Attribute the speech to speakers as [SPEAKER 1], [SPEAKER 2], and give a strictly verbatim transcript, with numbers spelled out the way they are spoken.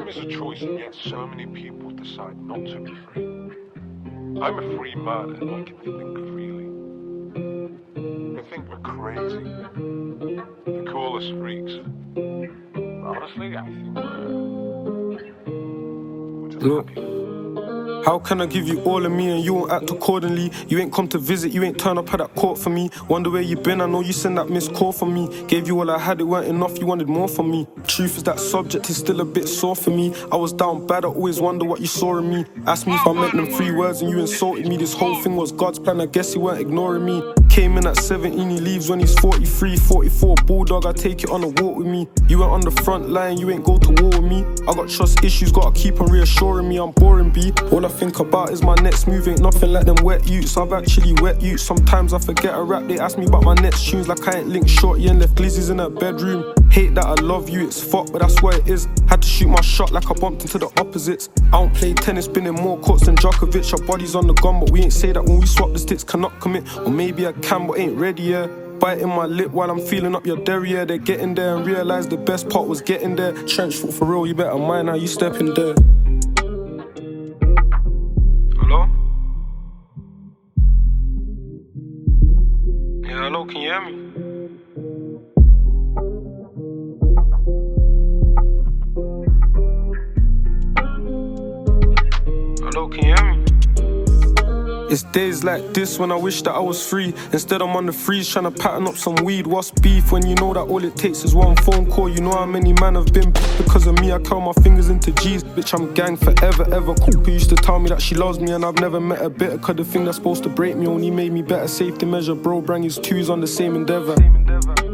[SPEAKER 1] Freedom is a choice, and yet so many people decide not to be free. I'm a free man, and I can think freely. They think we're crazy. They call us freaks. But honestly, I think we're, we're just
[SPEAKER 2] Look.
[SPEAKER 1] happy.
[SPEAKER 2] How can I give you all of me and you won't act accordingly? You ain't come to visit, you ain't turn up at that court for me. Wonder where you been, I know you sent that missed call for me. Gave you all I had, it weren't enough, you wanted more from me. Truth is that subject is still a bit sore for me. I was down bad, I always wonder what you saw in me. Asked me if I meant them three words and you insulted me. This whole thing was God's plan, I guess you weren't ignoring me. Came in at seventeen, he leaves when he's forty-three, forty-four, bulldog, I take it on a walk with me. You went on the front line, you ain't go to war with me. I got trust issues, gotta keep on reassuring me I'm boring, B. All I think about is my next move, ain't nothing like them wet youths. I've actually wet youths. Sometimes I forget a rap, they ask me about my next tunes like I ain't linked shorty and left glizzies in her bedroom. Hate that I love you, it's fuck, but that's what it is. Had to shoot my shot like I bumped into the opposites. I don't play tennis, been in more courts than Djokovic. Our bodies on the gun, but we ain't say that when we swap the sticks, cannot commit. Or maybe I can, but ain't ready yet. Biting my lip while I'm feeling up your derriere. They're getting there and realise the best part was getting there. Trench foot for real, you better mind how you step in there. Hello? Yeah, hello, can you hear me? Hello, can you hear me? It's days like this when I wish that I was free. Instead I'm on the freeze trying to pattern up some weed. What's beef when you know that all it takes is one phone call? You know how many man have been because of me, I count my fingers into G's. Bitch, I'm gang forever, ever. Cooper used to tell me that she loves me and I've never met her bitter. Cause the thing that's supposed to break me only made me better. Safety measure, bro, brang his twos on the same endeavour.